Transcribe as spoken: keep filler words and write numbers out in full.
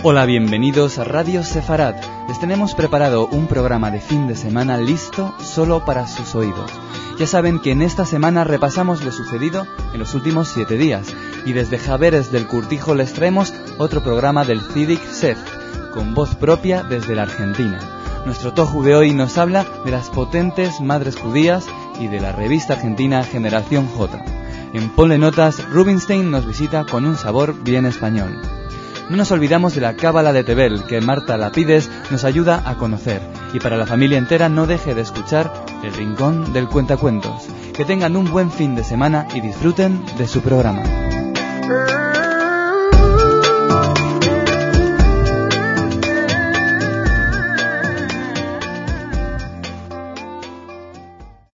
Hola, bienvenidos a Radio Sefarad. Les tenemos preparado un programa de fin de semana listo solo para sus oídos. Ya saben que en esta semana repasamos lo sucedido en los últimos siete días y desde Javeres del Curtijo les traemos otro programa del Tzidik Sef, con voz propia desde la Argentina. Nuestro Tohu de hoy nos habla de las potentes madres judías y de la revista argentina Generación J. En Ponle Notas, Rubinstein nos visita con un sabor bien español. No nos olvidamos de la Cábala de Tebel, que Marta Lapides nos ayuda a conocer. Y para la familia entera no deje de escuchar El Rincón del Cuentacuentos. Que tengan un buen fin de semana y disfruten de su programa.